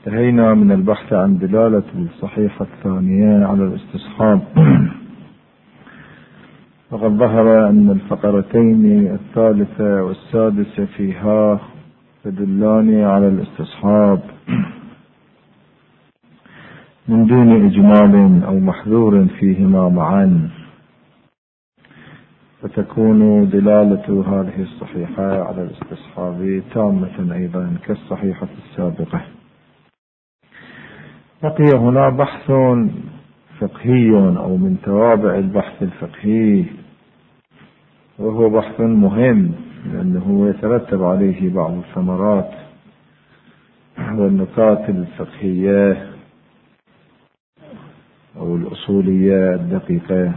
انتهينا من البحث عن دلالة الصحيحة الثانية على الاستصحاب، وقد ظهر أن الفقرتين الثالثة والسادسة فيها تدلان على الاستصحاب من دون إجمال أو محذور فيهما معا، فتكون دلالة هذه الصحيحة على الاستصحاب تامة أيضا كالصحيحة السابقة. بقي هنا بحث فقهي أو من توابع البحث الفقهي، وهو بحث مهم لأنه يترتب عليه بعض الثمرات والنقاط الفقهية أو الأصولية الدقيقة،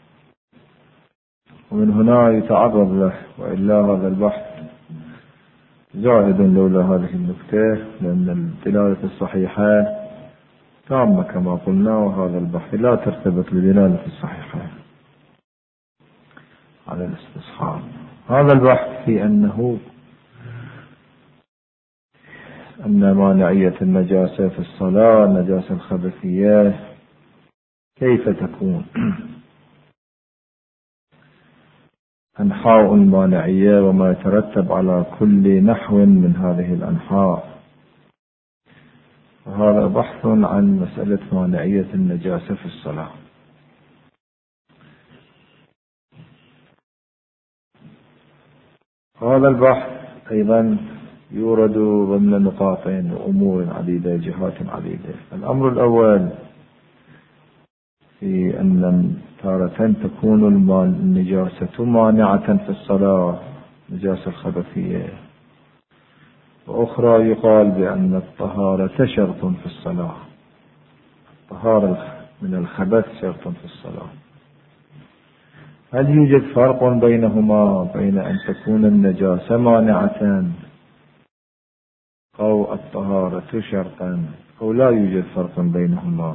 ومن هنا يتعرض له، وإلا هذا البحث زائد لولا هذه النكتة، لأن الدلالة الصحيحة تامة كما قلنا، وهذا البحث لا ترتبط بدلالة الصحيحة على الاستصحاب. هذا البحث في أن مانعية النجاسة في الصلاة، النجاسة الخبثية، كيف تكون، أنحاء المانعية وما يترتب على كل نحو من هذه الأنحاء. وهذا بحث عن مسألة مانعية النجاسة في الصلاة. هذا البحث أيضا يورد ضمن نقاطين وأمور عديدة، جهات عديدة. الأمر الأول في أن تارة تكون النجاسة مانعة في الصلاة، نجاسة الخبثية، وأخرى يقال بأن الطهارة شرط في الصلاة، الطهارة من الخبث شرط في الصلاة. هل يوجد فرق بينهما، بين أن تكون النجاسة مانعة أو الطهارة شرطا، أو لا يوجد فرق بينهما؟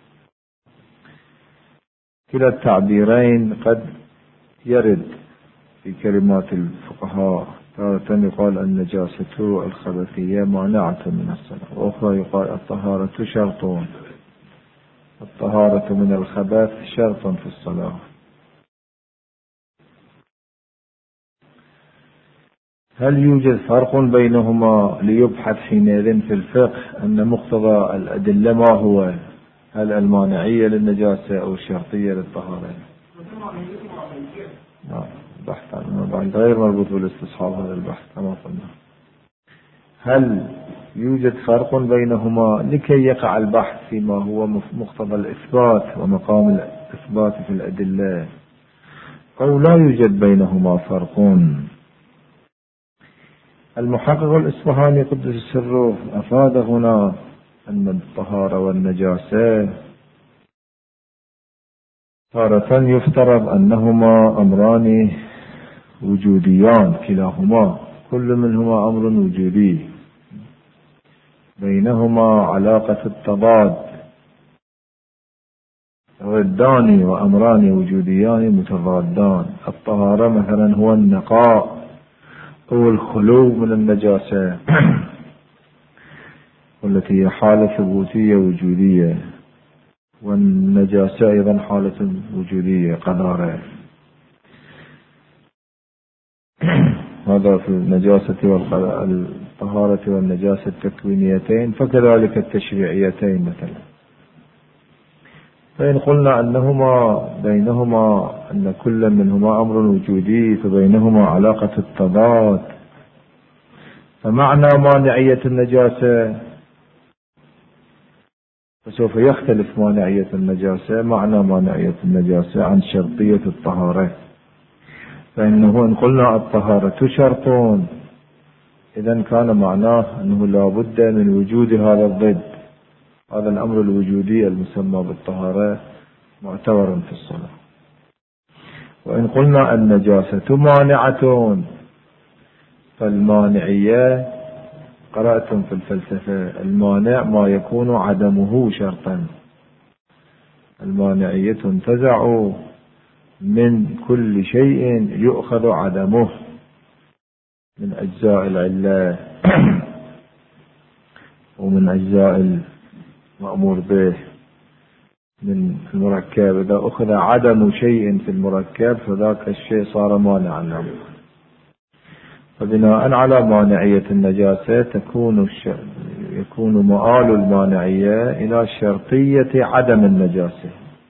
كلا التعبيرين قد يرد في كلمات الفقهاء، تارة يقال النجاسة الخبثية مانعة من الصلاة، وأخرى يقال الطهارة شرط، الطهارة من الخبث شرط في الصلاة. هل يوجد فرق بينهما ليبحث حينئذ في الفقه أن مقتضى الأدلة ما هو؟ هل المانعية للنجاسة أو الشرطية للطهارة؟ بحث عن غير مربوط بالاستصحاب هذا البحث كما قلنا. هل يوجد فرق بينهما لكي يقع البحث فيما هو مقتضى الإثبات ومقام الإثبات في الأدلة، أو لا يوجد بينهما فرق؟ المحقق الإصفهاني قدس سره أفاد هنا أن الطهارة والنجاسة تارة يفترض أنهما أمران وجوديان، كلاهما كل منهما أمر وجودي، بينهما علاقة التضاد، ضدان وأمران وجوديان متضادان. الطهارة مثلا هو النقاء أو الخلو من النجاسة، والتي هي حالة ثبوتية وجودية، والنجاسة أيضا حالة وجودية قذارة. هذا في النجاسة والطهارة والنجاسة التكوينيتين، فكذلك التشريعيتين مثلا. فإن قلنا بينهما أن كل منهما أمر وجودي، فبينهما علاقة التضاد، فمعنى مانعية النجاسة، فسوف يختلف مانعية النجاسة، معنى مانعية النجاسة عن شرطية الطهارة. فإنه إن قلنا الطهارة شرط، إذن كان معناه أنه لا بد من وجود هذا الضد، هذا الأمر الوجودي المسمى بالطهارة معتبر في الصلاة. وإن قلنا النجاسة مانعة، فالمانعية قرأتم في الفلسفة المانع ما يكون عدمه شرطا، المانعية تنتزع من كل شيء يؤخذ عدمه من أجزاء العلة. ومن أجزاء المأمور به من المركب، إذا أخذ عدم شيء في المركب فذاك الشيء صار مانعا له. فبناء على مانعية النجاسة يكون مآل المانعية إلى شرطية عدم النجاسة.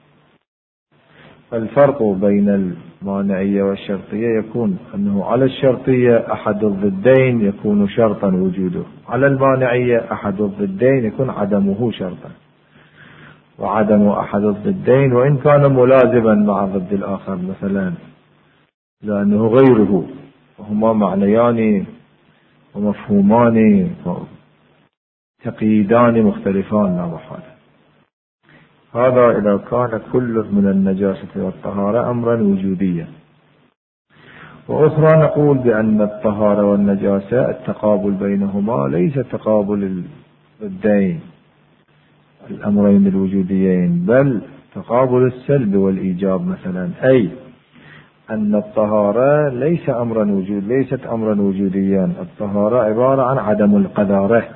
الفرق بين المانعية والشرطية يكون أنه على الشرطية أحد الضدين يكون شرطا وجوده، على المانعية أحد الضدين يكون عدمه شرطا. وعدم أحد الضدين وإن كان ملازما مع ضد الآخر مثلا لأنه غيره، وهما معنيان ومفهومان تقييدان مختلفان لا محالة. هذا إذا كان كل من النجاسة والطهارة أمرا وجوديا. وأخرى نقول بأن الطهارة والنجاسة التقابل بينهما ليس تقابل الضدين الأمرين الوجوديين، بل تقابل السلب والإيجاب مثلا، أي أن الطهارة ليست أمرا وجوديا، الطهارة عبارة عن عدم القذارة،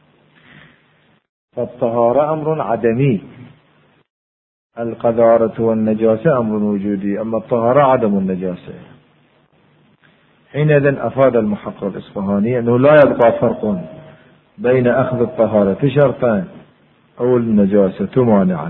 فالطهارة أمر عدمي، القذارة والنجاسة أمر وجودي، أما الطهارة عدم النجاسة. حينئذ أفاد المحقق الإصفهاني أنه لا يبقى فرق بين أخذ الطهارة شرطا أو النجاسة مانعا.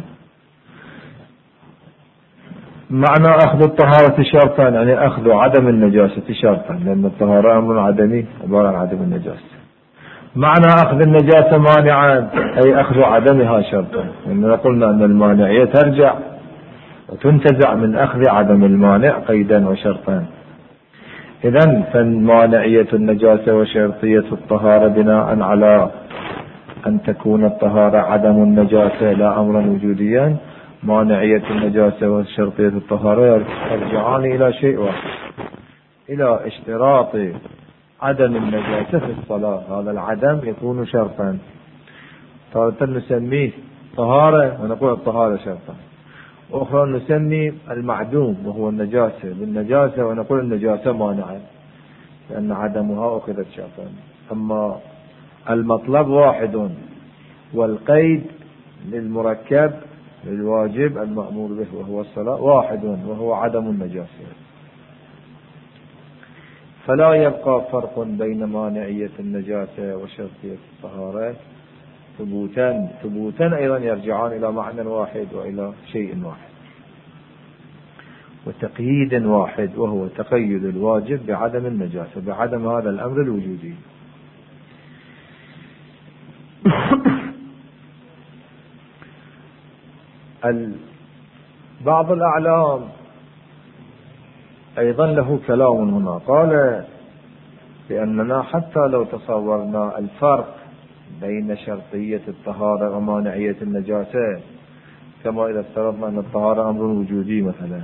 معنى أخذ الطهارة شرطا يعني أخذ عدم النجاسة شرطا، لأن الطهارة أمر عدمي عبارة عن عدم النجاسة. معنى أخذ النجاسة مانعا أي أخذ عدمها شرطا، لأننا قلنا أن المانعية ترجع وتنتزع من أخذ عدم المانع قيدا وشرطا. إذن فمانعية النجاسة وشرطية الطهارة بناء على أن تكون الطهارة عدم النجاسة لا أمرا وجوديا، مانعية النجاسة وشرطية الطهارة يرجعان إلى شيء واحد، إلى اشتراط عدم النجاسة في الصلاة. هذا العدم يكون شرطا، تارة نسميه طهارة ونقول الطهارة شرطا، وأخرى نسمي المعدوم وهو النجاسة بالنجاسة ونقول النجاسة مانعا لأن عدمها أخذت شرطا. أما المطلب واحد والقيد للمركب للواجب المأمور به وهو الصلاة واحد وهو عدم النجاسة. فلا يبقى فرق بين مانعية النجاسة وشرطية الطهارة ثبوتا أيضا يرجعان إلى معنى واحد وإلى شيء واحد وتقييد واحد، وهو تقيد الواجب بعدم النجاسة، بعدم هذا الأمر الوجودي. بعض الأعلام أيضا له كلام هنا، قال بأننا حتى لو تصورنا الفرق بين شرطية الطهارة ومانعية النجاسة، كما إذا افترضنا أن الطهارة أمر وجودي مثلا،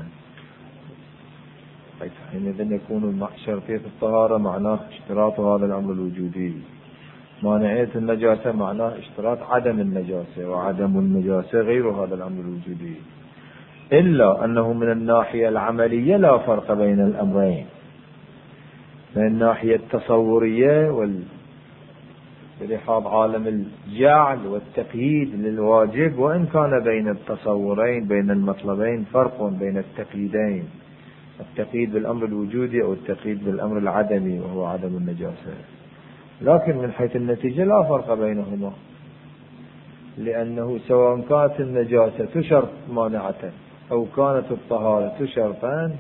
حينئذ يكون شرطية الطهارة معناه اشتراط هذا الأمر الوجودي، مانعية النجاسة معناه اشتراط عدم النجاسة، وعدم النجاسة غير هذا الأمر الوجودي. إلا أنه من الناحية العملية لا فرق بين الأمرين، من الناحية التصورية بلحاظ عالم الجعل والتقييد للواجب، وإن كان بين التصورين بين المطلبين فرق بين التقييدين، التقييد بالأمر الوجودي أو التقييد بالأمر العدمي وهو عدم النجاسة، لكن من حيث النتيجة لا فرق بينهما، لأنه سواء كانت النجاسة شرط مانعة أو كانت الطهارة شرطان،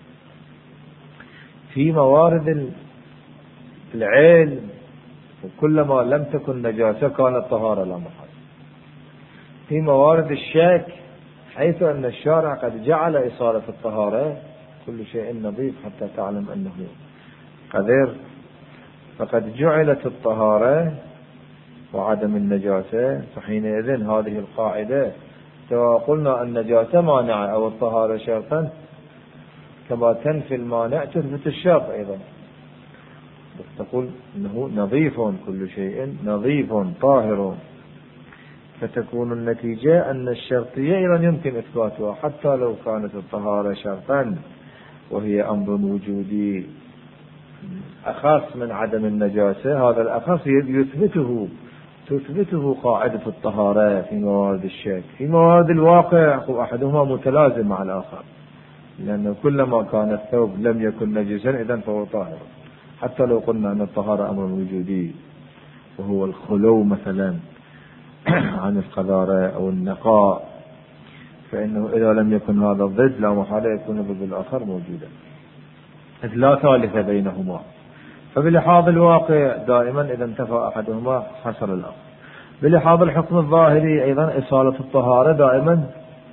في موارد العلم وكلما لم تكن نجاسة كانت طهارة لا محال. في موارد الشك حيث أن الشارع قد جعل إصالة الطهارة كل شيء نظيف حتى تعلم أنه قدر، فقد جعلت الطهارة وعدم النجاسة، فحينئذ هذه القاعدة سواء قلنا النجاسة مانعة أو الطهارة شرطا، كما تنفي المانع تثبت الشرط أيضا، تقول أنه نظيف كل شيء نظيف طاهر، فتكون النتيجة أن الشرطية أيضا يمكن إثباتها حتى لو كانت الطهارة شرطا، وهي أمر وجودي أخص من عدم النجاسة. هذا الأخص يثبته تثبته قاعدة الطهارة في موارد الشك. في موارد الواقع أحدهما متلازم مع الآخر، لأنه كلما كان الثوب لم يكن نجسا إذن فهو طاهر، حتى لو قلنا أن الطهارة أمر وجودي وهو الخلو مثلا عن القذارة أو النقاء، فإنه إذا لم يكن هذا الضد لا محالة يكون الضد الآخر موجودا، إذ لا ثالث بينهما. فبلحاظ الواقع دائما إذا انتفى أحدهما حصل الآخر. بلحاظ الحكم الظاهري أيضا إصالة الطهارة دائما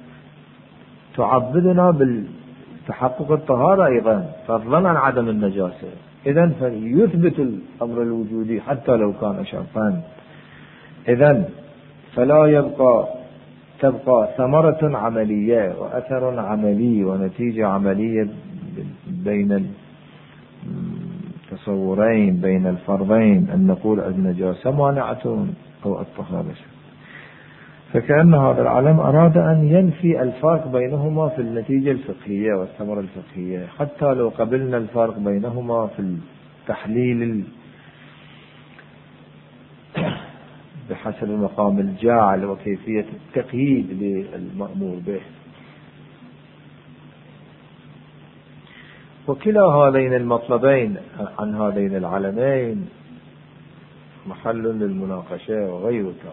تعبدنا بالتحقق الطهارة أيضا فضلا عن عدم النجاسة. إذن فيثبت الأمر الوجودي حتى لو كان شرطا. إذن فلا تبقى ثمرة عملية وأثر عملي ونتيجة عملية بين التصورين، بين الفرضين، أن نقول النجاسة مانعة أو الطهارة. فكأن هذا العالم أراد أن ينفي الفرق بينهما في النتيجة الفقهية والثمرة الفقهية، حتى لو قبلنا الفرق بينهما في التحليل بحسب مقام الجاعل وكيفية التقييد للمأمور به. وكلا هذين المطلبين عن هذين العلمين محل للمناقشة وغيرها.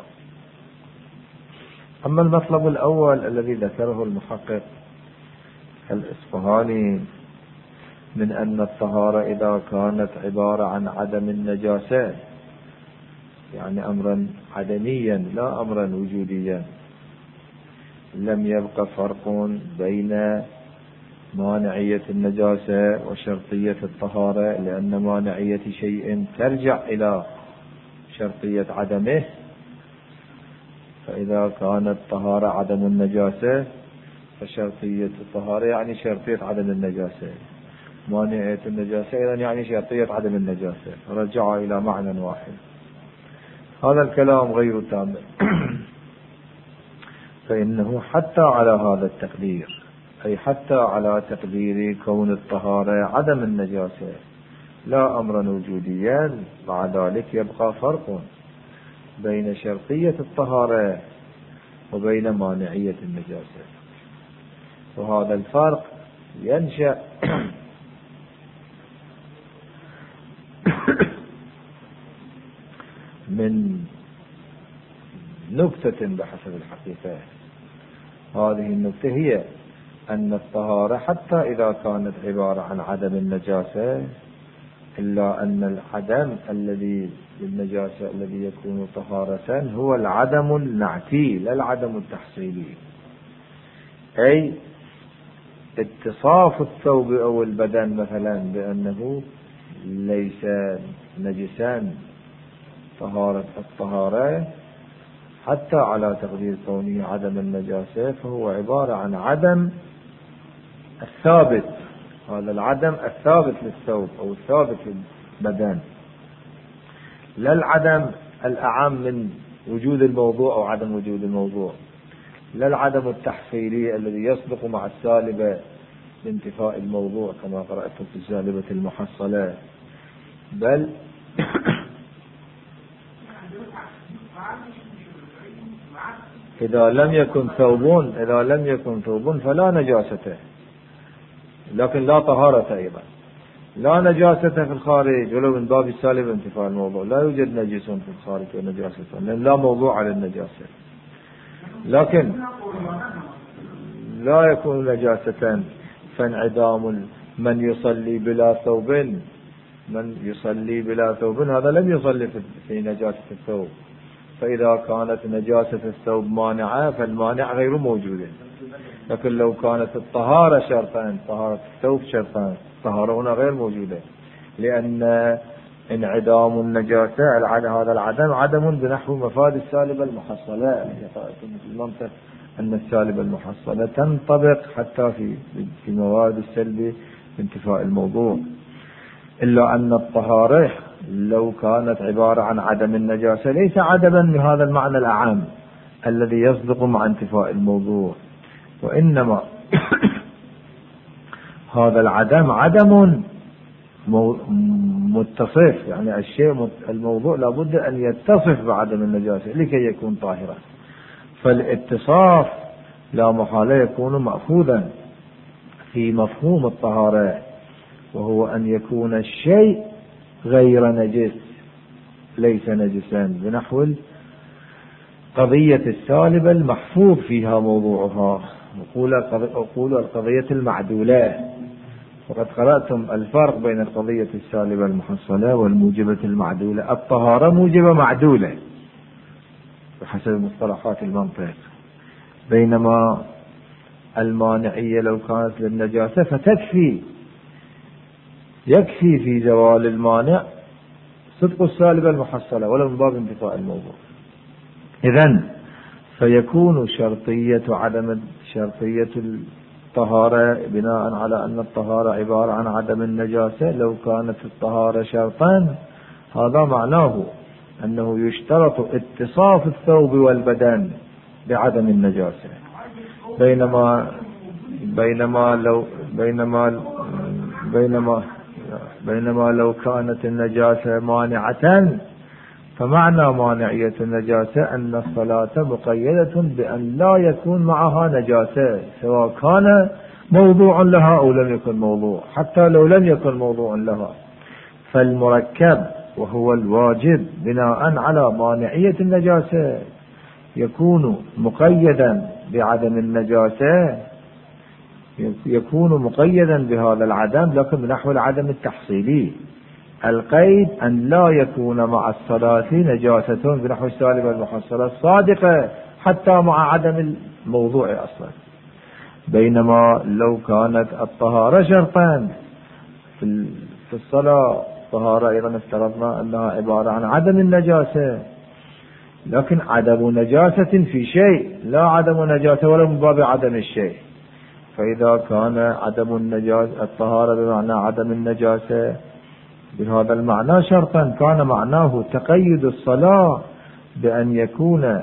أما المطلب الأول الذي ذكره المحقق الإصفهاني من أن الطهارة إذا كانت عبارة عن عدم النجاسة، يعني أمرا عدميا لا أمرا وجوديا، لم يبقى فرق بين مانعية النجاسة وشرطية الطهارة، لأن مانعية شيء ترجع إلى شرطية عدمه. فإذا كانت الطهارة عدم النجاسة فشرطية الطهارة يعني شرطية عدم النجاسة، مانعية النجاسة إذن يعني شرطية عدم النجاسة، رجع إلى معنى واحد. هذا الكلام غير تام. فإنه حتى على هذا التقدير، أي حتى على تقدير كون الطهارة عدم النجاسة لا أمرا وجوديا، مع ذلك يبقى فرق بين شرطية الطهارة وبين مانعية النجاسة. وهذا الفرق ينشأ من نكتة بحسب الحقيقة. هذه النكتة هي أن الطهارة حتى إذا كانت عبارة عن عدم النجاسة، إلا أن العدم الذي للنجاسة الذي يكون طهارة هو العدم النعتي لا العدم التحصيلي، أي اتصاف الثوب أو البدن مثلا بأنه ليس نجسان طهارة الطهارة حتى على تقدير كونه عدم النجاسة، فهو عبارة عن عدم الثابت، هذا العدم الثابت للثوب أو الثابت للبدن، لا العدم الأعم من وجود الموضوع أو عدم وجود الموضوع، لا العدم التحصيلي الذي يصدق مع السالبة لانتفاء الموضوع كما قرأت في السالبة المحصلة، بل إذا لم يكن ثوب فلا نجاسة، لكن لا طهارة أيضا، لا نجاسة في الخارج ولو من باب السالب انتفاء الموضوع، لا يوجد نجس في الخارج ونجاسة لأن لا موضوع على النجاسة، لكن لا يكون نجاسة. فانعدام من يصلي بلا ثوب هذا لم يصلي في نجاسة الثوب، فإذا كانت نجاسة الثوب مانعة فالمانع غير موجود. لكن لو كانت الطهارة شرطا، طهارة الثوب شرطا، الطهارة هنا غير موجودة، لأن انعدام النجاسة هذا العدم عدم بنحو مفاد السالبة المحصلة، في المنطق أن السالبة المحصلة تنطبق حتى في مواد السلب انتفاء الموضوع، إلا أن الطهارة لو كانت عبارة عن عدم النجاسة ليس عدما بهذا المعنى الأعام الذي يصدق مع انتفاء الموضوع، وإنما هذا العدم متصف، يعني الشيء الموضوع لابد أن يتصف بعدم النجاسة لكي يكون طاهرا. فالاتصاف لا محالة يكون مأخوذا في مفهوم الطهارة، وهو أن يكون الشيء غير نجس ليس نجسا، بنحو قضية السالبة المحفوظ فيها موضوعها، أقول القضية المعدولة. وقد قرأتم الفرق بين القضية السالبة المحصلة والموجبة المعدولة. الطهارة موجبة معدولة بحسب مصطلحات المنطق، بينما المانعية لو كانت للنجاسة يكفي في زوال المانع صدق السالبة المحصلة ولو من باب انتفاء الموضوع. إذن فيكون شرطية الطهارة بناء على أن الطهارة عبارة عن عدم النجاسة. لو كانت الطهارة شرطا هذا معناه أنه يشترط اتصاف الثوب والبدن بعدم النجاسة، بينما لو كانت النجاسة مانعة، فمعنى مانعية النجاسة أن الصلاة مقيدة بأن لا يكون معها نجاسة، سواء كان موضوع لها أو لم يكن موضوع. حتى لو لم يكن موضوع لها، فالمركب وهو الواجب بناء على مانعية النجاسة يكون مقيدا بعدم النجاسة، يكون مقيدا بهذا العدم، لكن بنحو العدم التحصيلي. القيد أن لا يكون مع الصلاة نجاسة بنحو السالبة المحصلة الصادقة حتى مع عدم الموضوع أصلا. بينما لو كانت الطهارة شرطا في الصلاة، الطهارة أيضا افترضنا أنها عبارة عن عدم النجاسة، لكن عدم نجاسة في شيء، لا عدم نجاسة ولا من باب عدم الشيء. فإذا كان عدم النجاسة الطهارة بمعنى عدم النجاسة بهذا المعنى شرطا، كان معناه تقيد الصلاة بأن يكون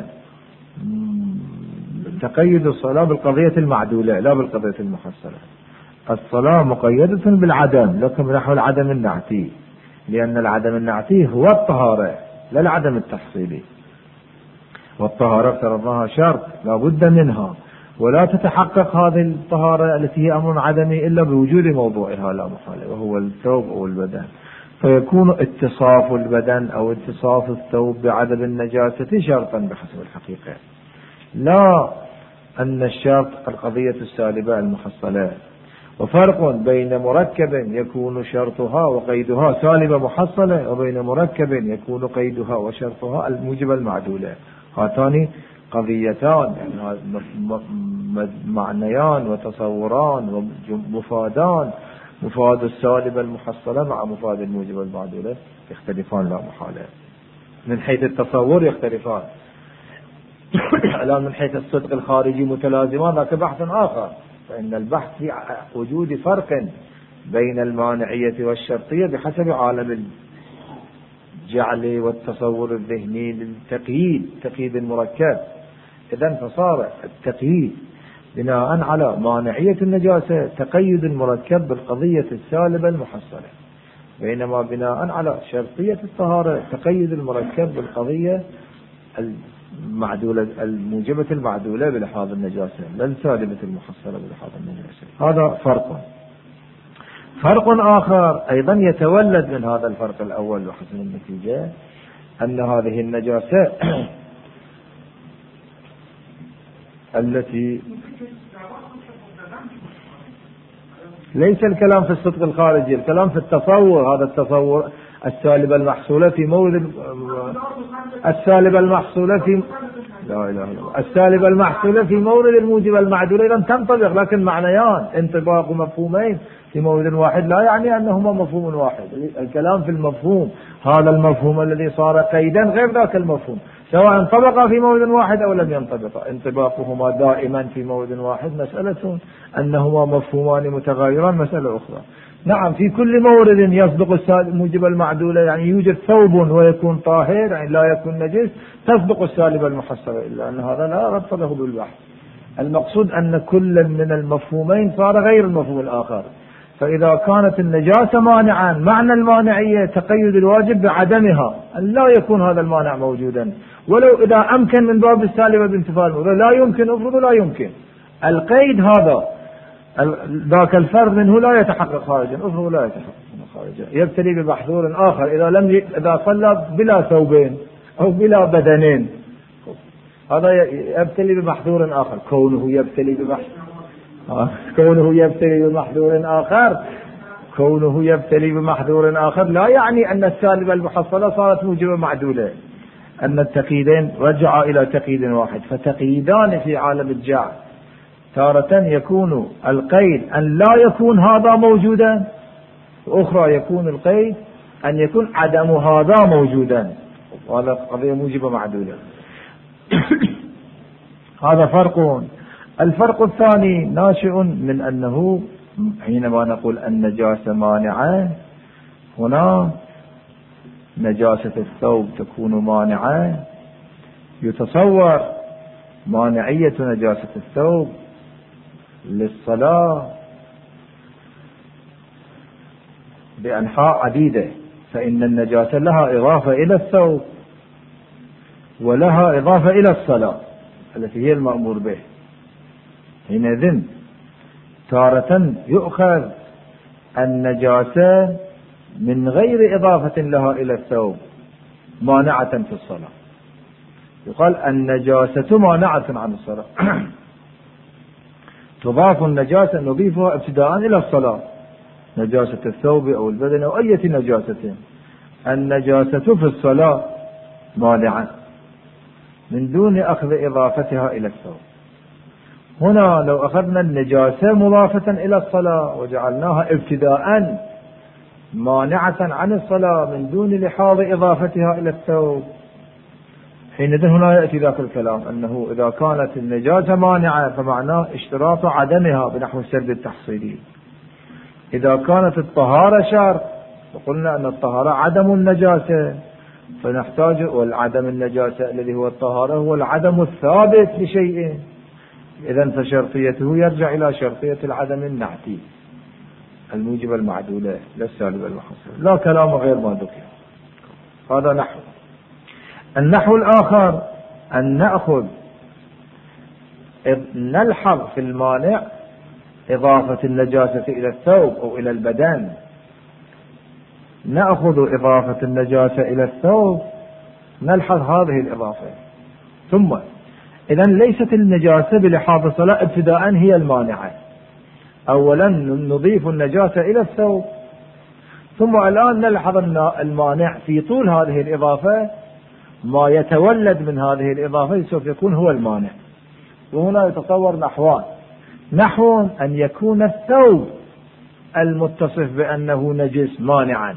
تقيد الصلاة بالقضية المعدولة لا بالقضية المحصلة. الصلاة مقيدة بالعدم لكن نحو العدم النعتي، لأن العدم النعتي هو الطهارة لا العدم التحصيلي، والطهارة افترضناها شرط لا بد منها، ولا تتحقق هذه الطهارة التي هي أمر عدمي إلا بوجود موضوعها لا محالة، وهو الثوب أو البدن. فيكون اتصاف البدن أو اتصاف الثوب بعدم النجاسة شرطا بحسب الحقيقة، لا أن الشرط القضية السالبة المحصلة. وفرق بين مركب يكون شرطها وقيدها سالبة محصلة، وبين مركب يكون قيدها وشرطها الموجبة المعدولة. هاتان قضيتان، يعني معنيان وتصوران ومفادان، مفاد السالبة المحصلة مع مفاد الموجبة المعدولة يختلفان لا محالة. من حيث التصور يختلفان، لا من حيث الصدق الخارجي متلازمان، ذاك بحث آخر. فإن البحث في وجود فرق بين المانعية والشرطية بحسب عالم الجعل والتصور الذهني للتقييد، تقييد المركب. إذن فصار التقييد بناء على مانعية النجاسة تقيد المركب بالقضية السالبة المحصلة، بينما بناء على شرطية الطهارة تقيد المركب بالقضية المعدولة الموجبة المعدولة بلحاظ النجاسة لا السالبة المحصلة بلحاظ النجاسة. هذا فرق آخر أيضا يتولد من هذا الفرق الأول وحسن النتيجة، أن هذه النجاسة التي ليس الكلام في الصدق الخارجي، الكلام في التصور. هذا التصور السالبة المحصولة في مورد السالبة المحصولة في لا إله إلا الله السالبة المحصولة في مورد الموجبة المعدولة إذا تنطبق، لكن معنيان انطباق مفهومين في مورد واحد لا يعني أنهما مفهوم واحد. الكلام في المفهوم، هذا المفهوم الذي صار قيدا غير ذاك المفهوم، سواء انطبق في مورد واحد أو لم ينطبق. انطباقهما دائما في مورد واحد مسألة، أنهما مفهومان متغايران مسألة أخرى. نعم في كل مورد يصدق الموجب المعدولة، يعني يوجد ثوب ويكون طاهر يعني لا يكون نجس، تصدق السالبة المحصلة، إلا أن هذا لا ربط له بالبحث. المقصود أن كل من المفهومين صار غير المفهوم الآخر، فإذا كانت النجاسة مانعا، معنى المانعية تقيد الواجب بعدمها، أن لا يكون هذا المانع موجودا، ولو إذا أمكن من باب السالبة بانتفاء الموضوع، لا يمكن، افرض لا يمكن القيد هذا، ذاك الفرد منه لا يتحقق خارجا، افرض لا يتحقق خارجا، يبتلي بمحظور آخر إذا صلى بلا ثوبين أو بلا بدنين، هذا يبتلي بمحظور آخر. كونه يبتلي بمحظور آخر لا يعني أن السالبة المحصلة صارت موجبة معدولة، أن التقييدين رجعا إلى تقييد واحد، فتقييدان في عالم الجعل. تارة يكون القيد أن لا يكون هذا موجودا، وأخرى يكون القيد أن يكون عدم هذا موجودا، وهذا قضية موجبة معدولة. هذا فرق. الفرق الثاني ناشئ من أنه حينما نقول النجاسة مانعة، هنا نجاسة الثوب تكون مانعة، يتصور مانعية نجاسة الثوب للصلاة بأنحاء عديدة، فإن النجاسة لها إضافة إلى الثوب ولها إضافة إلى الصلاة التي هي المأمور به. حينئذ تارة يؤخذ النجاسة من غير إضافة لها إلى الثوب مانعة في الصلاة، يقال النجاسة مانعة عن الصلاة. تضاف النجاسة، نضيفها ابتداء إلى الصلاة، نجاسة الثوب أو البدن أو أي نجاسة. النجاسة في الصلاة مانعة من دون أخذ إضافتها إلى الثوب. هنا لو أخذنا النجاسة مضافة إلى الصلاة وجعلناها ابتداء مانعة عن الصلاة من دون لحاظ إضافتها إلى الثوب، حينئذ هنا يأتي ذاك الكلام أنه إذا كانت النجاسة مانعة فمعناه اشتراط عدمها بنحو السرد التحصيلي. إذا كانت الطهارة شرط، وقلنا أن الطهارة عدم النجاسة، فنحتاج، والعدم النجاسة الذي هو الطهارة هو العدم الثابت لشيء، إذن فشرطيته يرجع إلى شرطية العدم النعتي الموجبة المعدولة للسالبة المحصلة، لا كلام غير ما ذكر. هذا نحو. النحو الآخر أن نأخذ نلحظ في المانع إضافة النجاسة إلى الثوب أو إلى البدن، نأخذ إضافة النجاسة إلى الثوب، نلحظ هذه الإضافة، ثم إذن ليست النجاسة بلحاظ الصلاة ابتداء هي المانعة، أولا نضيف النجاسة إلى الثوب، ثم الآن نلحظ المانع في طول هذه الإضافة، ما يتولد من هذه الإضافة سوف يكون هو المانع. وهنا يتصور نحوان: نحو أن يكون الثوب المتصف بأنه نجس مانعا،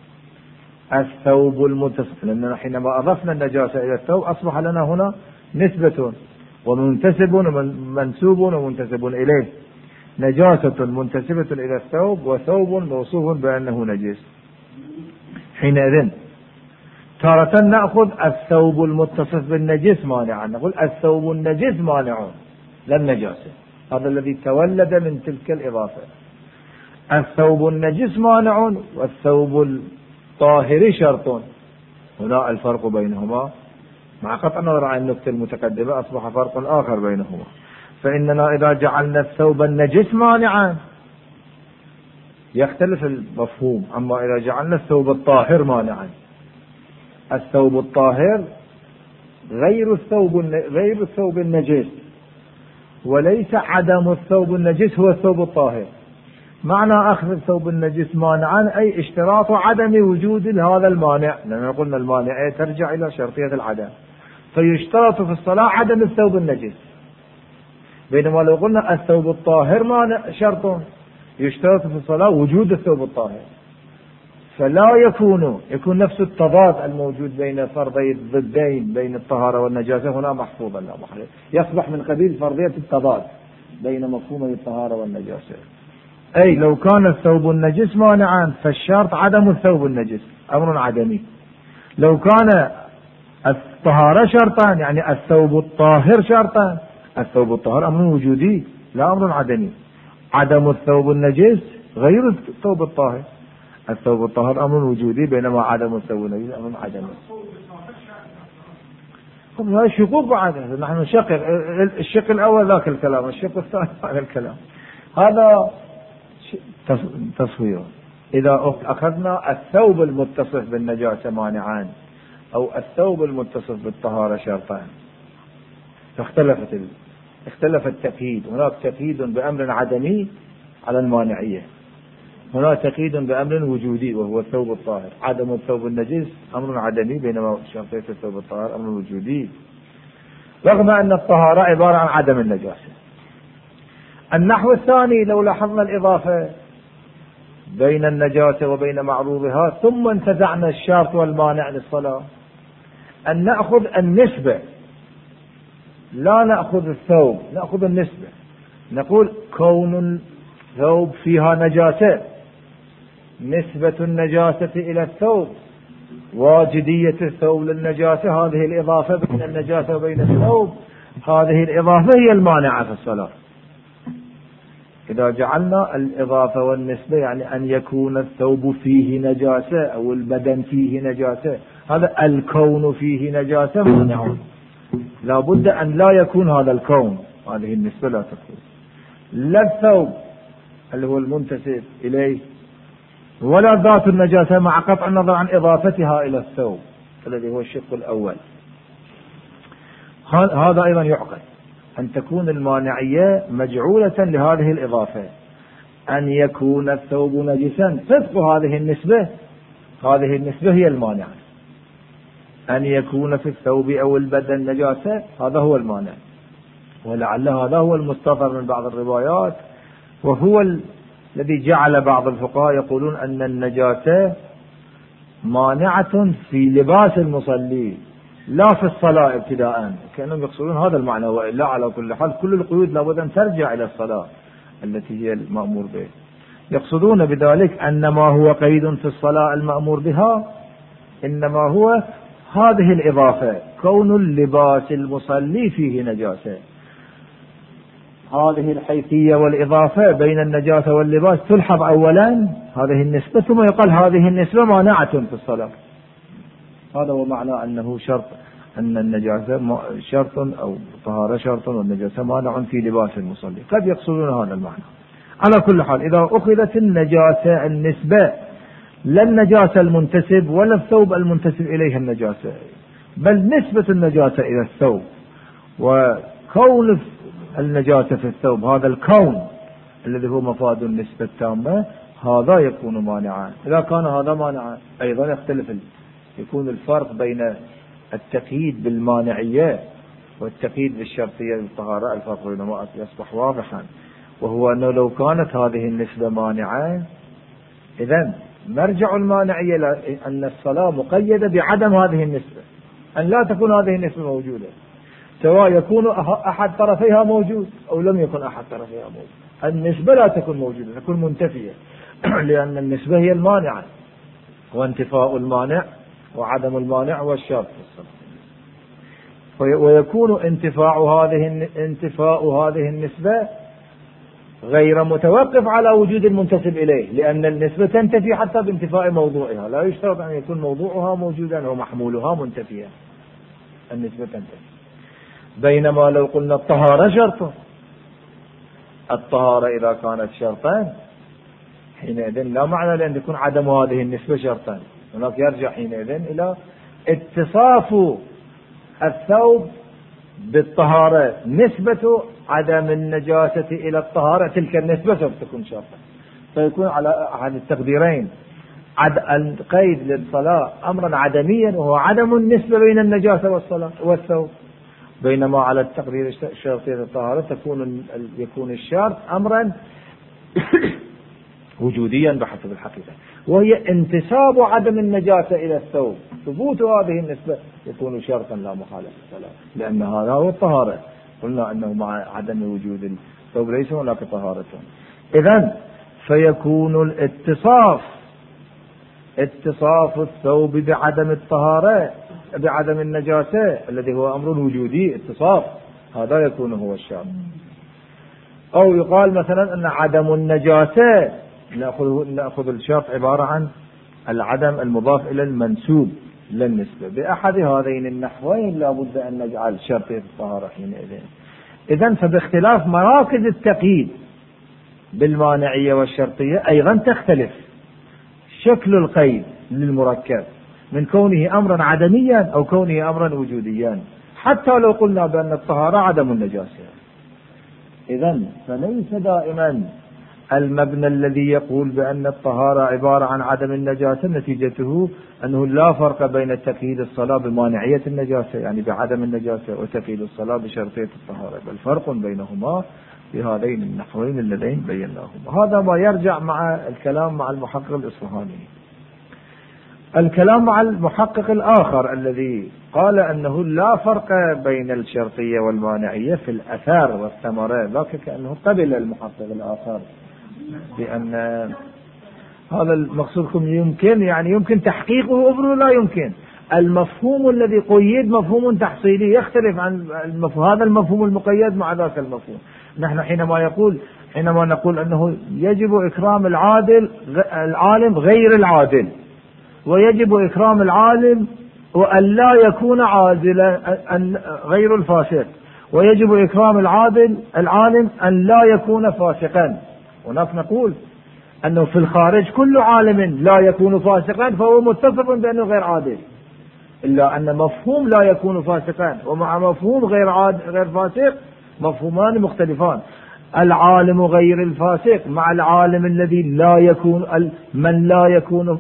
الثوب المتصف، لأننا حينما أضفنا النجاسة إلى الثوب أصبح لنا هنا نسبة ومنتسب ومنسوب ومنتسب إليه، نجاسة منتسبة إلى الثوب وثوب موصوف بأنه نجس. حينئذ تارة نأخذ الثوب المتصف بالنجس مانعا، نقول الثوب النجس مانع لا النجاسة، هذا الذي تولد من تلك الإضافة. الثوب النجس مانع والثوب الطاهر شرط. هنا الفرق بينهما مع قطع النظر عن النقطة المتقدمة أصبح فرق آخر بينهما، فإننا إذا جعلنا الثوب النجس مانعا يختلف المفهوم، أما إذا جعلنا الثوب الطاهر مانعا، الثوب الطاهر غير الثوب النجس، وليس عدم الثوب النجس هو الثوب الطاهر. معنى أخذ الثوب النجس مانعا أي اشتراط عدم وجود هذا المانع، لأننا قلنا المانع ترجع إلى شرطية العدم، فيشترط في الصلاة عدم الثوب النجس، بينما لو قلنا الثوب الطاهر مانع شرط يشترط في الصلاة وجود الثوب الطاهر، فلا يكون نفس التضاد الموجود بين فرضي الضدين بين الطهارة والنجاسة هنا محفوظا، لا محل يصبح من قبيل فرضية التضاد بين مفهومي الطهارة والنجاسة. أي لو كان الثوب النجس مانعا فالشرط عدم الثوب النجس، أمر عدمي. لو كان الطهارة شرطا يعني الثوب الطاهر شرطا، الثوب الطاهر أمر وجودي لا أمر عدمي. عدم الثوب النجس غير الثوب الطاهر. الثوب الطاهر أمر وجودي، بينما عدم الثوب النجس أمر عدمي. هذا شقوق بعد، نحن نشقق الشق الأول ذاك الكلام، الشق الثاني هذا الكلام، هذا تصوير. إذا أخذنا الثوب المتصف بالنجاسة مانعان أو الثوب المتصف بالطهارة شرطان، اختلف التقييد. هناك تقييد بأمر عدمي على المانعية، هناك تقييد بأمر وجودي وهو الثوب الطاهر. عدم الثوب النجس أمر عدمي، بينما شرطية الثوب الطاهر أمر وجودي، رغم أن الطهارة عبارة عن عدم النجاسة. النحو الثاني، لو لاحظنا الإضافة بين النجاسة وبين معروضها ثم انتزعنا الشرط والمانع للصلاة، أن نأخذ النسبة، لا نأخذ الثوب، نأخذ النسبة. نقول كون الثوب فيها نجاسة، نسبة النجاسة إلى الثوب، واجدية الثوب للنجاسة، هذه الإضافة بين النجاسة وبين الثوب، هذه الإضافة هي المانعة في الصلاة. إذا جعلنا الإضافة والنسبة يعني أن يكون الثوب فيه نجاسة أو البدن فيه نجاسة، هذا الكون فيه نجاسة مانع. لا بد أن لا يكون هذا الكون، هذه النسبة لا تكون، لا الثوب اللي هو المنتسب إليه ولا ذات النجاسة، مع قطع النظر عن إضافتها إلى الثوب الذي هو الشق الأول. هذا أيضا يعقل أن تكون المانعية مجعولة لهذه الإضافة، أن يكون الثوب نجسا صدق هذه النسبة، هذه النسبة هي المانعة. أن يكون في الثوب أو البدن نجاسة هذا هو المانع، ولعل هذا هو المستظهر من بعض الروايات، وهو الذي جعل بعض الفقهاء يقولون أن النجاسة مانعة في لباس المصلي لا في الصلاة ابتداء، كأنهم يقصدون هذا المعنى. وإلا على كل حال كل القيود لابد أن ترجع إلى الصلاة التي هي المأمور به. يقصدون بذلك أن ما هو قيد في الصلاة المأمور بها إنما هو هذه الإضافة، كون اللباس المصلي فيه نجاسة. هذه الحيثية والإضافة بين النجاسة واللباس تلحظ أولا هذه النسبة، ثم يقال هذه النسبة مانعة في الصلاة. هذا هو معنى أنه شرط، أن النجاسة شرط أو طهارة شرط والنجاسة مانع في لباس المصلي. قد يقصدون هذا المعنى. على كل حال إذا أخذت النجاسة النسبة، لا النجاسة المنتسب ولا الثوب المنتسب إليه النجاسة، بل نسبة النجاسة إلى الثوب وكون النجاسة في الثوب، هذا الكون الذي هو مفاد النسبة التامة، هذا يكون مانعا. إذا كان هذا مانعا أيضا يكون الفرق بين التقييد بالمانعية والتقييد بالشرطية للطهارة، الفرق بينهما يصبح واضحا، وهو أنه لو كانت هذه النسبة مانعة إذن مرجع المانعية أن الصلاة مقيدة بعدم هذه النسبة، أن لا تكون هذه النسبة موجودة، سواء يكون أحد طرفيها موجود أو لم يكن أحد طرفيها موجود، النسبة لا تكون موجودة، تكون منتفية لأن النسبة هي المانعة، وانتفاء المانع وعدم المانع والشرط في الصلاة. ويكون انتفاء هذه النسبة غير متوقف على وجود المنتسب إليه، لأن النسبة تنتفي حتى بانتفاء موضوعها، لا يشترط أن يكون موضوعها موجودا ومحمولها منتفيا، النسبة تنتفي. بينما لو قلنا الطهارة شرط، الطهارة إذا كانت شرطا حينئذ لا معنى لأن يكون عدم هذه النسبة شرطا، هناك يرجع حينئذ إلى اتصاف الثوب بالطهارة، نسبة عدم النجاسة إلى الطهارة تلك النسبة سوف تكون شرطا، فيكون على أحد التقديرين القيد للصلاة أمرا عدميا وهو عدم النسبة بين النجاسة والصلاة والثوب، بينما على التقدير الشرطية الطهارة يكون الشرط أمرا وجوديا بحسب الحقيقة، وهي انتساب عدم النجاسة إلى الثوب، ثبوت هذه النسبة يكون شرطا لا محالة في الصلاة، لأن هذا هو الطهارة. قلنا أنه مع عدم وجود الثوب ليس هناك طهارة. إذن فيكون اتصاف الثوب بعدم الطهارة بعدم النجاسة الذي هو أمر وجودي، اتصاف هذا يكون هو الشرط. أو يقال مثلا أن عدم النجاسة نأخذ الشرط عبارة عن العدم المضاف إلى المنسوب للنسبة. بأحد هذين النحوين لا بد أن نجعل شرطية الطهارة حينئذ. إذن فباختلاف مراكز التقييد بالمانعية والشرطية أيضا تختلف شكل القيد للمركب من كونه أمرا عدميا أو كونه أمرا وجوديا، حتى لو قلنا بأن الطهارة عدم النجاسة. إذن فليس دائما المبنى الذي يقول بأن الطهارة عبارة عن عدم النجاسة نتيجته أنه لا فرق بين تقييد الصلاة بمانعية النجاسة يعني بعدم النجاسة وتقييد الصلاة بشرطية الطهارة، بل فرق بينهما في هذين النحوين اللذين بيناهما. هذا ما يرجع مع الكلام مع المحقق الإصفهاني. الكلام مع المحقق الآخر الذي قال أنه لا فرق بين الشرطية والمانعية في الأثار والثمرة، لكن كأنه قبل المحقق الآخر بأن هذا المقصودكم يمكن تحقيقه أمر لا يمكن. المفهوم الذي قيد مفهوم تحصيلي يختلف عن هذا المفهوم المقيد مع ذاك المفهوم. نحن حينما نقول أنه يجب إكرام العالم غير العادل، ويجب إكرام العالم وأن لا يكون عادلا غير الفاسق، ويجب إكرام العالم أن لا يكون فاسقا. هناك نقول أنه في الخارج كل عالم لا يكون فاسقا فهو متفق بأنه غير عادل، إلا أن مفهوم لا يكون فاسقا ومع مفهوم غير فاسق مفهومان مختلفان. العالم غير الفاسق مع العالم الذي لا يكون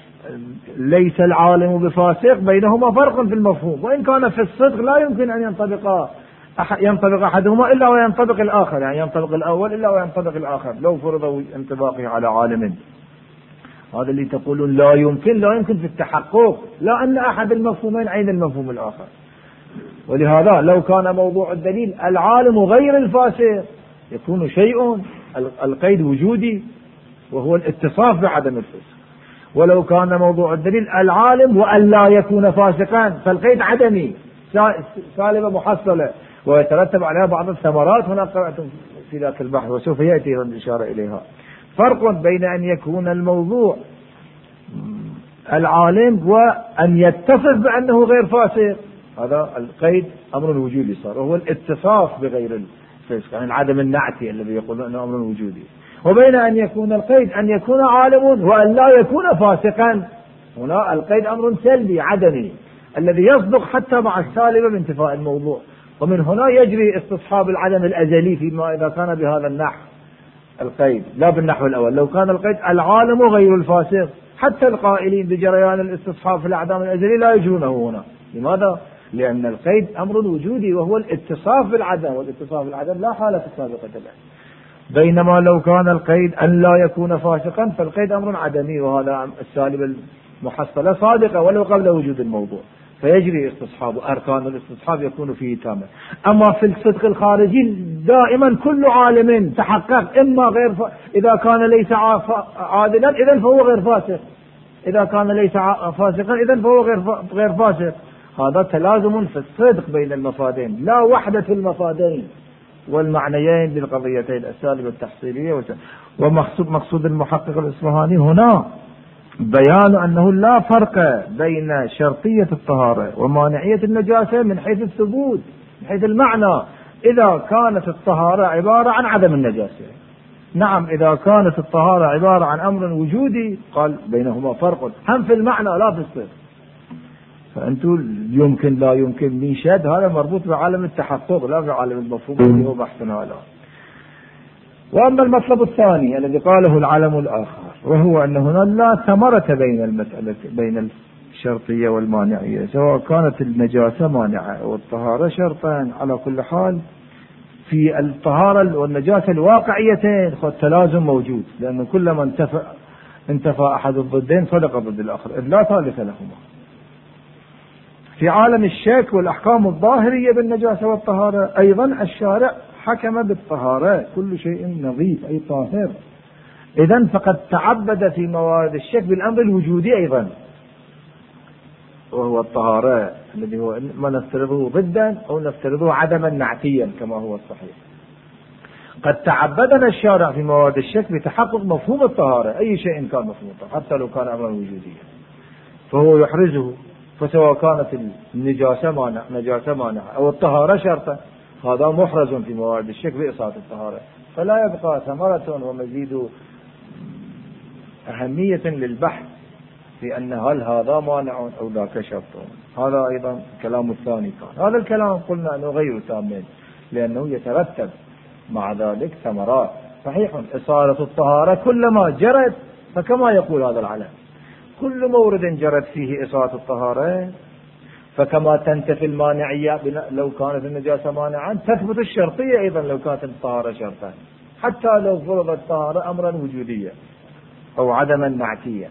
ليس العالم بفاسق، بينهما فرق في المفهوم، وإن كان في الصدق لا يمكن أن ينطبق أحدهما إلا وينطبق الآخر، يعني ينطبق الأول إلا وينطبق الآخر لو فرض انطباقه على عالم. هذا اللي تقولون لا يمكن في التحقق، لا أن أحد المفهومين عين المفهوم الآخر. ولهذا لو كان موضوع الدليل العالم غير الفاسق يكون شيء القيد وجودي وهو الاتصاف بعدم الفسق، ولو كان موضوع الدليل العالم وأن لا يكون فاسقا فالقيد عدمي سالبة محصلة ويترتب عليها بعض الثمرات. هنا قرأتم في ذاك البحث وسوف يأتي الإشارة إليها. فرق بين أن يكون الموضوع العالم وأن يتصف بأنه غير فاسق، هذا القيد أمر وجودي صار وهو الاتصاف بغير الفسق، يعني عدم النعتي الذي يقولون أنه أمر وجودي. وبين أن يكون القيد أن يكون عالم وأن لا يكون فاسقا، هنا القيد أمر سلبي عدمي الذي يصدق حتى مع السالبة بانتفاء الموضوع. ومن هنا يجري استصحاب العدم الأزلي فيما إذا كان بهذا النحو القيد، لا بالنحو الأول. لو كان القيد العالم غير الفاسق حتى القائلين بجريان الاستصحاب في الأعدام الأزلي لا يجرونه هنا. لماذا؟ لأن القيد أمر وجودي وهو الاتصاف بالعدم، والاتصاف بالعدم لا حالة سابقة له. بينما لو كان القيد أن لا يكون فاسقا فالقيد أمر عدمي، وهذا السالب المحصلة صادقة ولو قبل وجود الموضوع، فيجري استصحابه. أركان الاستصحاب يكون فيه تامة. أما في الصدق الخارجي دائما كل عالم تحقق إما إذا كان ليس عادلا إذن فهو غير فاسق، إذا كان ليس فاسقا إذن فهو غير فاسق. هذا تلازم في الصدق بين المفادين، لا وحدة في المفادين والمعنيين للقضيتين السالبة التحصيلية. ومقصود المحقق الإصفهاني هنا بيان أنه لا فرق بين شرطية الطهارة ومانعية النجاسة من حيث الثبوت، من حيث المعنى، إذا كانت الطهارة عبارة عن عدم النجاسة. نعم إذا كانت الطهارة عبارة عن أمر وجودي قال بينهما فرق هم في المعنى لا في الصدق. فأنتوا يمكن لا يمكن ميشاد هذا مربوط بعالم التحقق لا بعالم المفهوم اللي هو بحثنا عليه. وأما المطلب الثاني الذي قاله العالم الآخر وهو أن هنا لا ثمرة بين المسألة بين الشرطية والمانعية، سواء كانت النجاسة مانعة والطهارة شرطا، على كل حال في الطهارة والنجاسة الواقعيتين التلازم موجود، لأن كلما انتفى أحد الضدين صدق ضد الآخر إذ لا ثالث لهما. في عالم الشك والأحكام الظاهرية بالنجاسة والطهارة أيضا الشارع حكم بالطهارة، كل شيء نظيف أي طاهر. إذن فقد تعبد في موارد الشك بالأمر الوجودي أيضا وهو الطهارة الذي هو ما نفترضه ضدا أو نفترضه عدما نعتيا كما هو الصحيح. قد تعبدنا الشارع في مواد الشك بتحقق مفهوم الطهارة، أي شيء كان مفهوم الطهارة حتى لو كان أمرا وجوديا فهو يحرزه، فسواء كانت النجاسة مانع أو الطهارة شرطا، هذا محرز في مواد الشك بإصابة الطهارة، فلا يبقى ثمرة ومزيد أهمية للبحث في أن هل هذا مانع أو ذاك شرط. هذا أيضا كلام الثاني كان. هذا الكلام قلنا أنه غير تام لأنه يترتب مع ذلك ثمرات. صحيح إصالة الطهارة كلما جرت، فكما يقول هذا العلم كل مورد جرت فيه إصالة الطهارة، فكما تنتفي المانعية لو كانت النجاسة مانعا، تثبت الشرطية أيضا لو كانت الطهارة شرطا، حتى لو فرضت الطهارة أمرا وجوديا أو عدما نعتيا،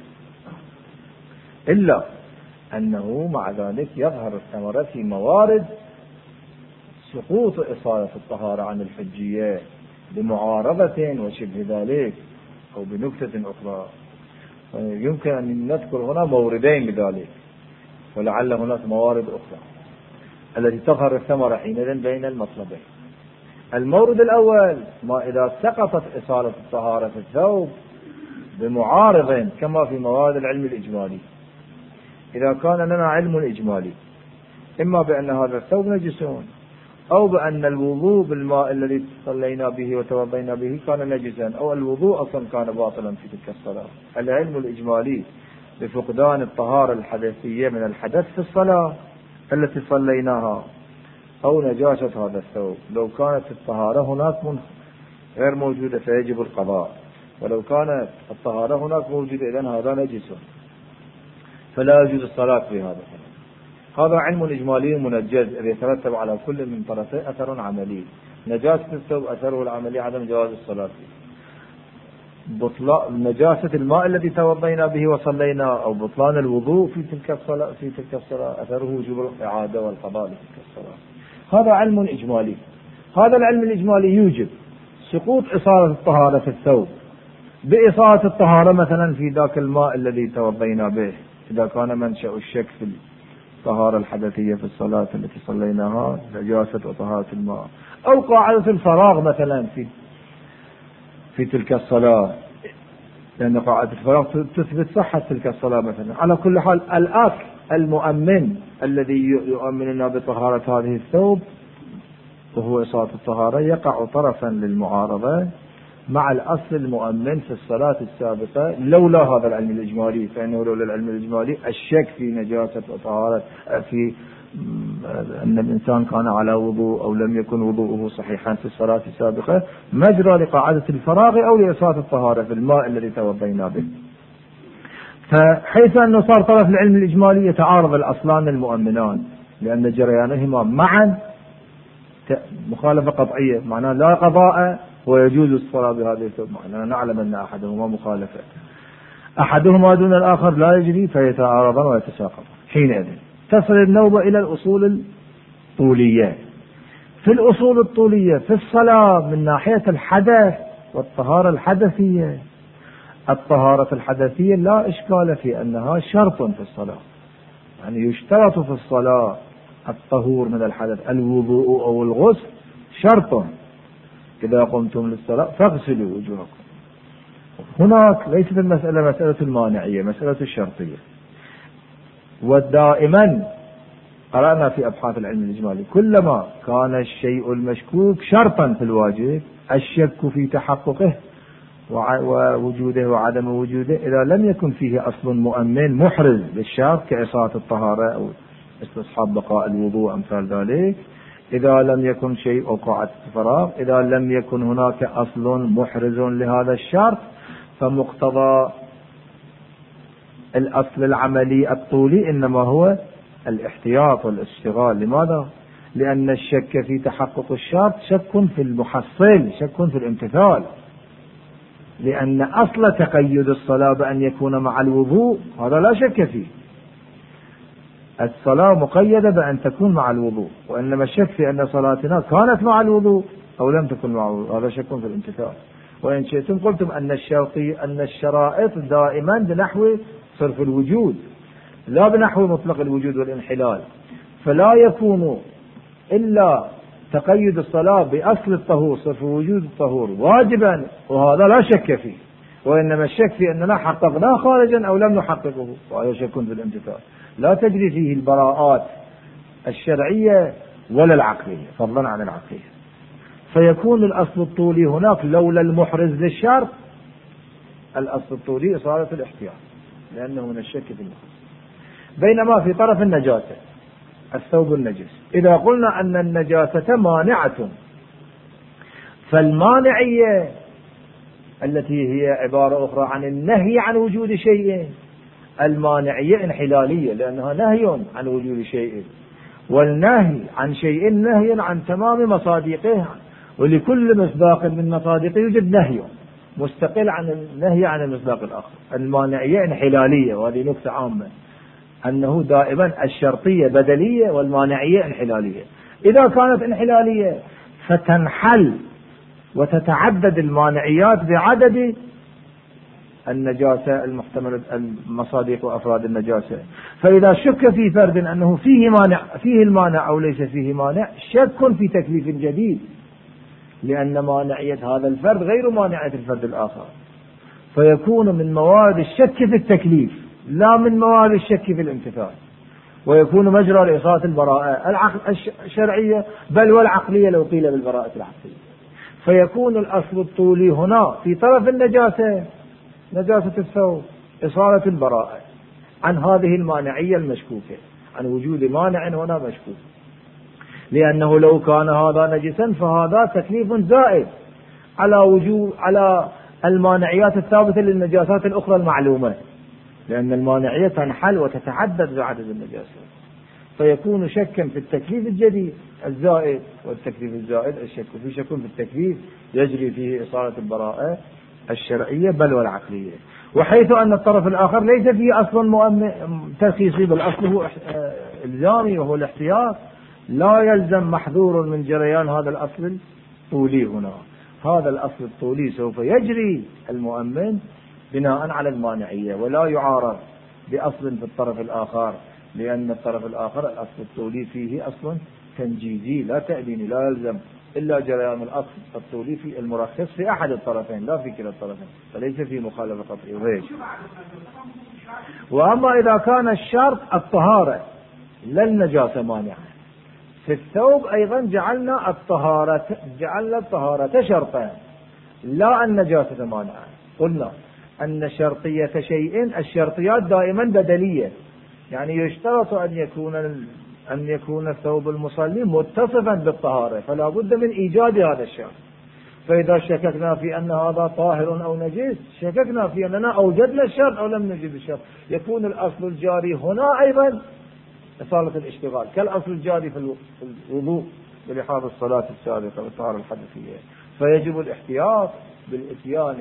إلا أنه مع ذلك يظهر الثمرة في موارد سقوط إصالة الطهارة عن الحجية بمعارضة وشبه ذلك أو بنكتة أخرى. يمكن أن نذكر هنا موردين لذلك، ولعل هناك موارد أخرى التي تظهر الثمرة حينئذ بين المطلبين. المورد الأول ما إذا سقطت إصالة الطهارة في الثوب بمعارض كما في مواد العلم الإجمالي. إذا كان لنا علم إجمالي إما بأن هذا الثوب نجس أو بأن الوضوء بالماء الذي صلينا به وتوضينا به كان نجسا، أو الوضوء أصلا كان باطلا في تلك الصلاة. العلم الإجمالي بفقدان الطهارة الحدثية من الحدث في الصلاة التي صليناها أو نجاسة هذا الثوب، لو كانت الطهارة هناك غير موجودة فيجب القضاء، ولو كانت الطهارة هناك موجودة إذن هذا نجس فلا يجوز الصلاة في هذا. هذا علم إجمالي منجز يترتب على كل من طرفه أثر عملي. نجاسة الثوب أثره العملي عدم جواز الصلاة فيه، نجاسة الماء الذي توضينا به وصلينا أو بطلان الوضوء في تلك الصلاة أثره وجوب الإعادة والقضاء لتلك الصلاة. هذا علم إجمالي. هذا العلم الإجمالي يوجب سقوط إصالة الطهارة في الثوب بإصالة الطهارة مثلا في ذاك الماء الذي توضينا به، إذا كان منشأ الشك في الطهارة الحدثية في الصلاة التي صليناها نجاسة وطهارة الماء، أو قاعدة الفراغ مثلا في تلك الصلاة، لأن قاعدة الفراغ تثبت صحة تلك الصلاة مثلا. على كل حال الآك المؤمن الذي يؤمننا بطهارة هذه الثوب وهو إصابة الطهارة يقع طرفا للمعارضة مع الأصل المؤمن في الصلاة السابقة لولا هذا العلم الإجمالي، فإنه لولا العلم الإجمالي الشك في نجاسة وطهارة في أن الإنسان كان على وضوء أو لم يكن وضوءه صحيحا في الصلاة السابقة مجرى لقاعدة الفراغ أو لإصابة الطهارة في الماء الذي توضينا به. فحيث أنه صار طرف العلم الإجمالي يتعارض الأصلان المؤمنان لأن جريانهما معا مخالفة قطعية، معناه لا قضاء ويجوز الصلاة بهذه الثوب، معناه نعلم أن أحدهما مخالفة، أحدهما دون الآخر لا يجري فيتعارضان ويتساقط. حينئذ تصل النوبة إلى الأصول الطولية. في الأصول الطولية في الصلاة من ناحية الحدث والطهارة الحدثية، الطهارة الحدثية لا إشكال في أنها شرط في الصلاة، يعني يشترط في الصلاة الطهور من الحدث، الوضوء أو الغسل شرط، إذا قمتم للصلاة فاغسلوا وجوهكم. هناك ليست المسألة مسألة المانعية، مسألة الشرطية. ودائما قرأنا في أبحاث العلم الإجمالي كلما كان الشيء المشكوك شرطا في الواجب الشك في تحققه ووجوده وعدم وجوده إذا لم يكن فيه أصل مؤمن محرز للشرط كإصابة الطهارة أو استصحاب بقاء الوضوء أمثال ذلك، إذا لم يكن شيء أو قاعدة الفراغ، إذا لم يكن هناك أصل محرز لهذا الشرط، فمقتضى الأصل العملي الطولي إنما هو الاحتياط والاشتغال. لماذا؟ لأن الشك في تحقق الشرط شك في المحصل، شك في الامتثال، لأن أصل تقيد الصلاة بأن يكون مع الوضوء هذا لا شك فيه، الصلاة مقيدة بأن تكون مع الوضوء، وإنما الشك في أن صلاتنا كانت مع الوضوء أو لم تكن مع الوضوء هذا شك في الامتثال. وإن شئتم قلتم أن الشرائط دائما بنحو صرف الوجود لا بنحو مطلق الوجود والانحلال، فلا يكون إلا تقيد الصلاة بأصل الطهور، صرف وجود الطهور واجبا، وهذا لا شك فيه، وإنما الشك في أننا حققناه خارجا أو لم نحققه، وهذا شك في الامتثال. لا تجري فيه البراءات الشرعية ولا العقلية، فضلا عن العقلية. فيكون الأصل الطولي هناك لولا المحرز للشرط، الأصل الطولي إصالة الاحتياط، لأنه من الشك في المحرز. بينما في طرف النجاسة الثوب النجس، إذا قلنا أن النجاسة مانعة، فالمانعية التي هي عبارة أخرى عن النهي عن وجود شيء، المانعية انحلالية، لأنها نهي عن وجود شيء، والنهي عن شيء نهي عن تمام مصادقه، ولكل مصداق من مصادقه يوجد نهي مستقل عن النهي عن المصداق الآخر. المانعية انحلالية، وهذه نقطة عامة، أنه دائما الشرطية بدلية والمانعية انحلالية. إذا كانت انحلالية فتنحل وتتعدد المانعيات بعدد النجاسة المحتملة، المصادق وأفراد النجاسة. فإذا شك في فرد أنه فيه المانع أو ليس فيه مانع، شك في تكليف جديد، لأن مانعية هذا الفرد غير مانعية الفرد الآخر، فيكون من موارد الشك في التكليف لا من موارد الشك في الامتثال، ويكون مجرى لإصالة البراءة الشرعية بل والعقلية لو قيل بالبراءة العقلية. فيكون الأصل الطولي هنا في طرف النجاسة، نجاسة الثوب، إصالة البراءة عن هذه المانعية المشكوكة، عن وجود مانع هنا مشكوك، لأنه لو كان هذا نجسا فهذا تكليف زائد على المانعيات الثابتة للنجاسات الأخرى المعلومة، لأن المانعية تنحل وتتعدد بعدد النجاسات، فيكون شكا في التكليف الجديد الزائد، والتكليف الزائد الشك في شك في التكليف يجري فيه إصالة البراءة الشرعية بل والعقلية. وحيث أن الطرف الآخر ليس فيه أصل ترخيصي بل أصله إلزامي وهو الاحتياط، لا يلزم محذور من جريان هذا الأصل الطولي هنا. هذا الأصل الطولي سوف يجري المؤمن بناء على المانعية، ولا يعارض بأصل في الطرف الآخر، لأن الطرف الآخر الأصل الطولي فيه أصل تنجيزي لا تأديني، لا يلزم إلا جريان الأصل الطولي في المرخص في أحد الطرفين لا في كلا الطرفين، فليس في مخالفة قطعية. وأما إذا كان الشرط الطهارة لا النجاسة مانعة، في الثوب أيضا جعلنا الطهارة شرطا لا النجاسة مانعة. قلنا أن شرطية شيء، الشرطيات دائما بدلية، يعني يشترط أن يكون الثوب المصلي متصفا بالطهارة، فلا بد من إيجاد هذا الشرط. فإذا شككنا في أن هذا طاهر أو نجس، شككنا في أننا أوجدنا الشرط أو لم نجد الشرط، يكون الأصل الجاري هنا أيضا إصالة الاشتغال، كالأصل الجاري في الوضوء بلحاظ الصلاة السابقة والطهارة الحدثية. فيجب الاحتياط بالإتيان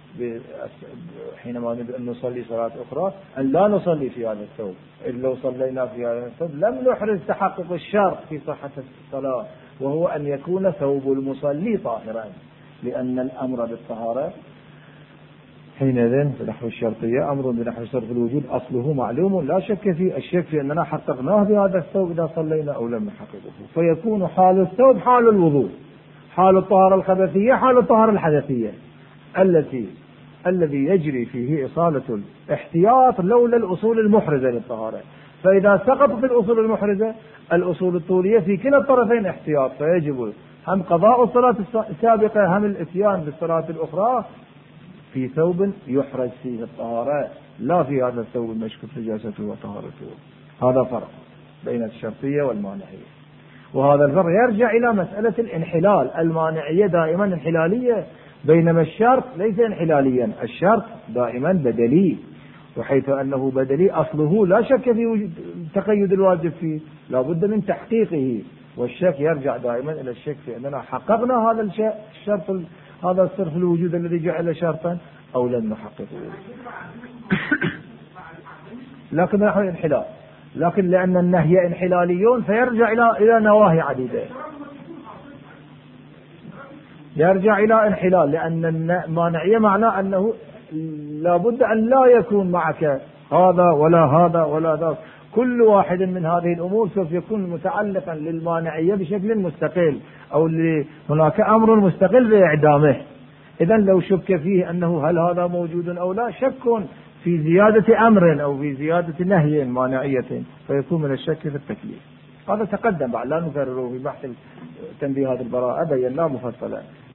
حينما نريد أن نصلي صلاة أخرى أن لا نصلي في هذا الثوب، إن لو صلينا في هذا الثوب لم نحرز تحقق الشرط في صحة الصلاة، وهو أن يكون ثوب المصلي طاهرا، لأن الأمر بالطهارة حينئذ بنحو الشرطية أمر بنحو شرط الوجود أصله معلوم لا شك فيه، الشك في أننا حققناه بهذا الثوب إذا صلينا أو لم نحققه. فيكون حال الثوب حال الوضوء، حال الطهارة الخبثية حال الطهارة الحدثية، الذي يجري فيه إصالة الاحتياط لولا الأصول المحرزة للطهارة. فإذا سقطت الأصول المحرزة، الأصول الطولية في كلا الطرفين احتياط، فيجب هم قضاء الصلاة السابقة هم الاتيان بالصلاة الأخرى في ثوب يحرز فيه الطهارة، لا في هذا الثوب المشكوك نجاسته وطهارته. هذا فرق بين الشرطية والمانعية، وهذا الفرق يرجع إلى مسألة الانحلال. المانعية دائما انحلالية، بينما الشرط ليس انحلاليا، الشرط دائما بدلي، وحيث أنه بدلي أصله لا شك في تقيد الواجب فيه، لا بد من تحقيقه، والشك يرجع دائما إلى الشك في أننا حققنا هذا الشرط، هذا الصرف الوجود الذي جعل شرطا أو لم نحققه. لكن نحو الانحلال، لكن لأن النهي انحلاليون فيرجع إلى نواهي عديدة، يرجع إلى انحلال، لأن المانعية معناه أنه لا بد أن لا يكون معك هذا ولا هذا ولا ذاك، كل واحد من هذه الأمور سوف يكون متعلقا للمانعية بشكل مستقل، أو هناك أمر مستقل بإعدامه. إذا لو شك فيه أنه هل هذا موجود أو لا، شك في زيادة أمر أو في زيادة نهي مانعية، فيكون من الشك في التكليف. هذا تقدم بعد، لا نكرره في بحث تنبيهات البراءة، بيناه مفصلا.